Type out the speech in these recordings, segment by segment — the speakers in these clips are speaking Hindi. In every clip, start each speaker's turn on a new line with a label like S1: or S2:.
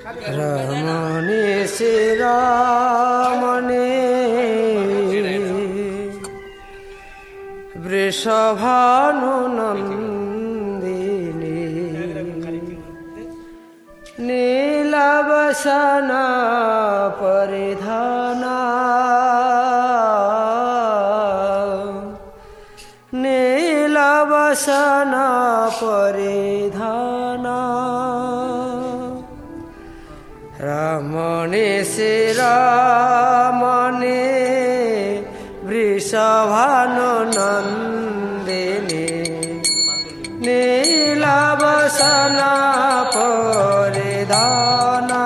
S1: रमणे श्री रामणे वृषभानुनन्दिनी नीलावसना परिधाना नीलावसना परिधाना रमणे श्री रामणे वृषभानुनन्दिनी नीलावसना परिधाना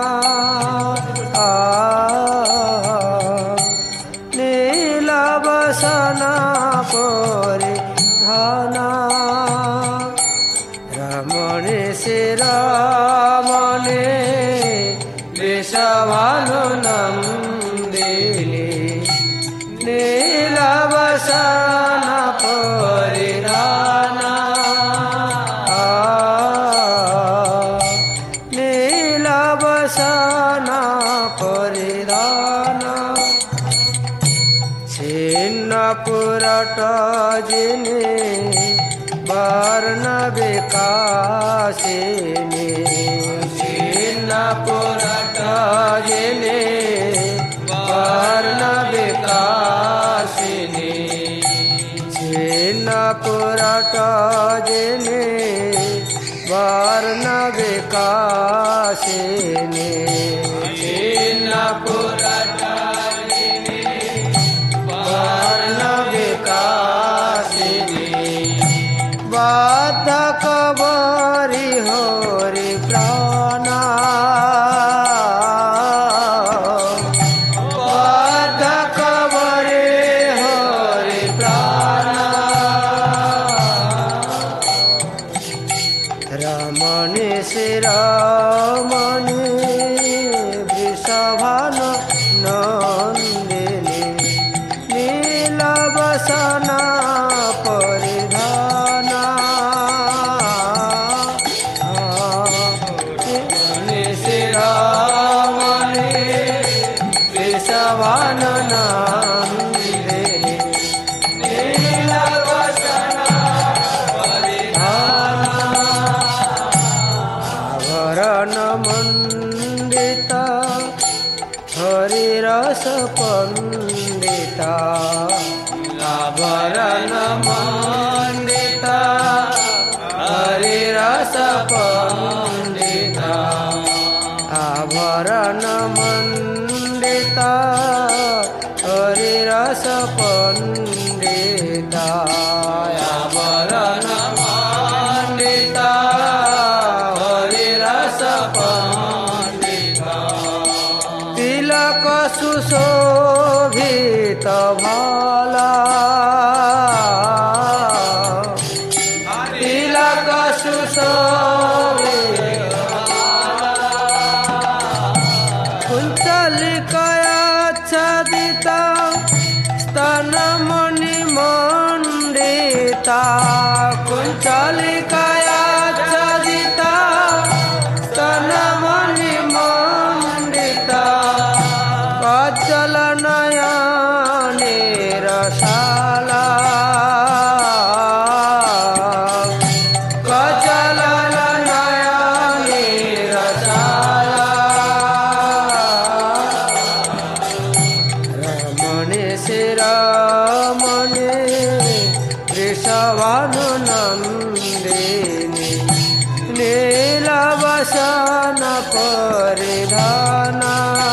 S1: नीलावसना परिधाना रमणे श्री रामणे वृषभानुनन्दिनी नीलावसना परिधाना नीलावसना परिधाना छिन्नपुरटजिनी वर्णविकासिनी छिन्नपुरटजिनी वर्णविकासिनी छिन्नपुरटजिनी वर्णविकासिनी छिन्नपुरटजिनी वर्णविकासिनी बाधकवरि हरि प्राणा बाधकवरि हरि प्राणा रमणे श्री रामणे वृषभानुनन्दिनी नीलावसना परिधाना श्री रामणे वृषभानुनन्दिनी नीलावसना परिधाना आभरणमण्डिता हरिरस पंडिता आभरणमण्डिता हरिरस पंडिता आभरणमण्डिता हरिरस पंडिता आभरणमण्डिता हरिरस पंडिता तिलक सुशोभित भाला तिलक सुशोभित कुञ्चलिकयाच्छादिता स्तनमणिमण्डिता कुञ्चलिकयाच्छादिता स्तनमणिमण्डिता कज्जलनयने रसाला कज्जलनयने रसाला रमणे श्री रामणे वृषभानुनन्दिनी नीलावसना परिधाना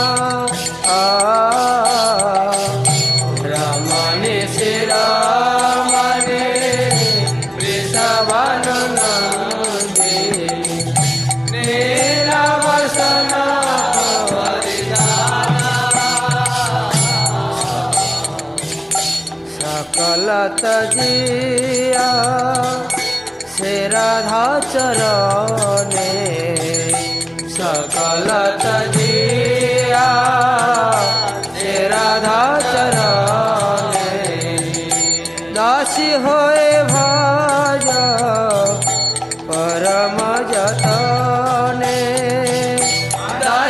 S1: रमणे श्री रामणे वृषभानुनन्दिनी नीलावसना परिधाना सकल तजिया श्री राधा चरणे सकल तजिया श्री राधा चरणे दासी होए भज परम जतने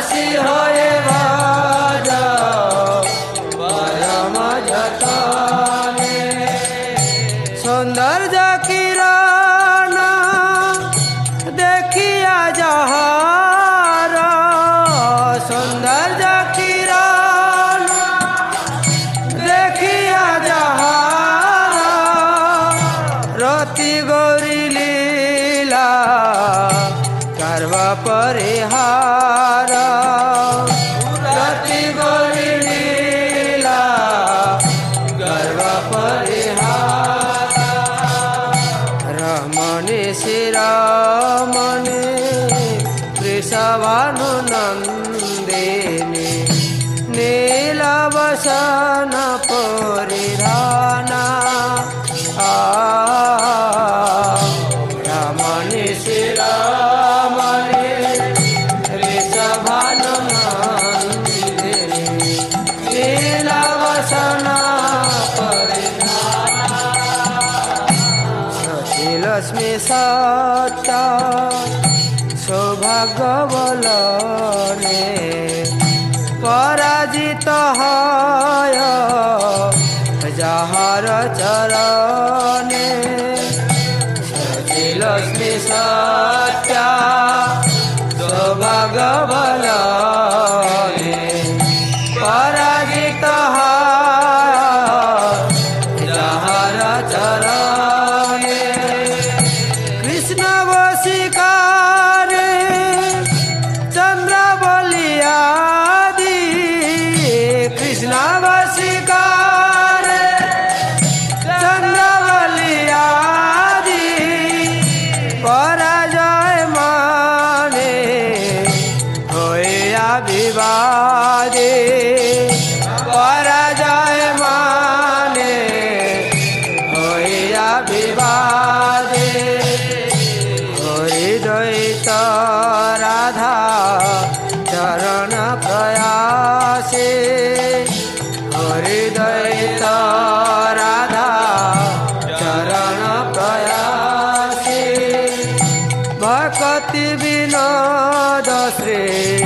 S1: परिहार रति गौरी लीला गर्व परिहार रमणे शिरोमणे वृषभानु नन्दिनी नीलवसन परिधाना रमणे शिरोमणे वृषभानु नन्दिनी नीलवसन परिधाना सती लक्ष्मी सत्ता सौभाग्य बलने पराजित হয় যাহার চরণে সতী লক্ষ্মী সত্যা সৌভাগ্য বলনে পরাজিত হয় যাহার চরণে কৃষ্ণ বশীকারে চন্দ্র বলিয়া कृष्ण वशीकार चंद्र बलियादी पराजय माने होया विवादे पराजय माने होया विवादे हृदयित राधा चरण प्रयासे हृदयित राधा चरण प्रयासे भक्ति विनोद श्री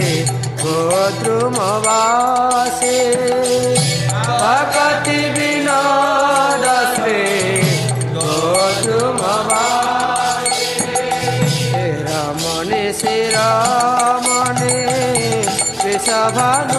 S1: गोद्रुमवासे भक्ति विनोद श्री गोद्रुमवासे रमणे शिरोमणे वृषभानु